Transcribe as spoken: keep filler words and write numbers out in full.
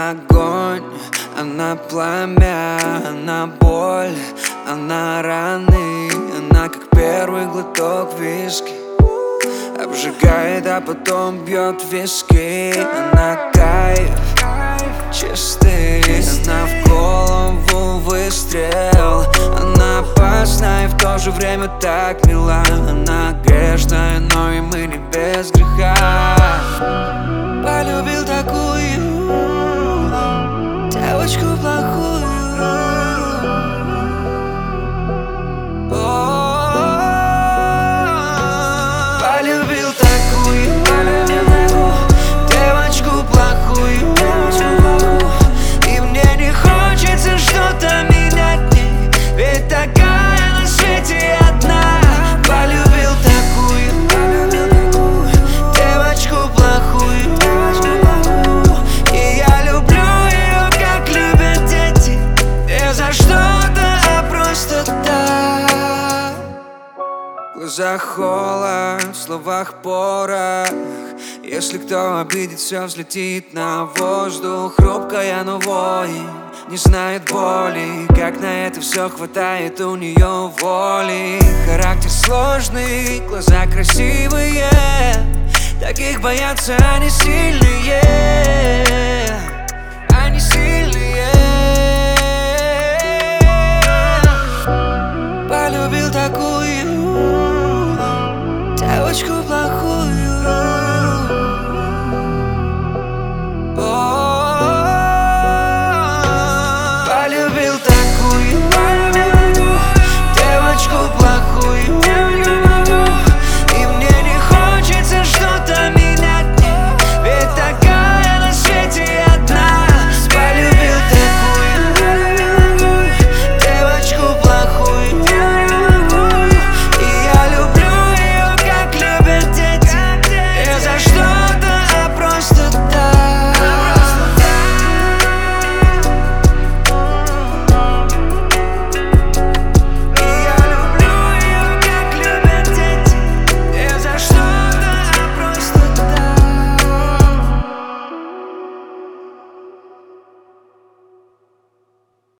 Она огонь, она пламя, она боль, она раны. Она как первый глоток виски, обжигает, а потом бьет в виски. Она кайф чистый, она в голову выстрел. Она опасна и в то же время так мила. Она грешная, но и мы не без греха. Полюбил такую девочку плохую. Полюбил такую девочку плохую. И мне не хочется что-то менять, ведь такая на свете одна. Полюбил такую девочку плохую. И я люблю ее, как любят дети, не за что-то, а просто так. В глазах холод, в словах порох. Если кто обидит, все взлетит на воздух. Хрупкая, но воин, не знает боли. Как на это все хватает у нее воли. Характер сложный, глаза красивые, таких боятся они сильные.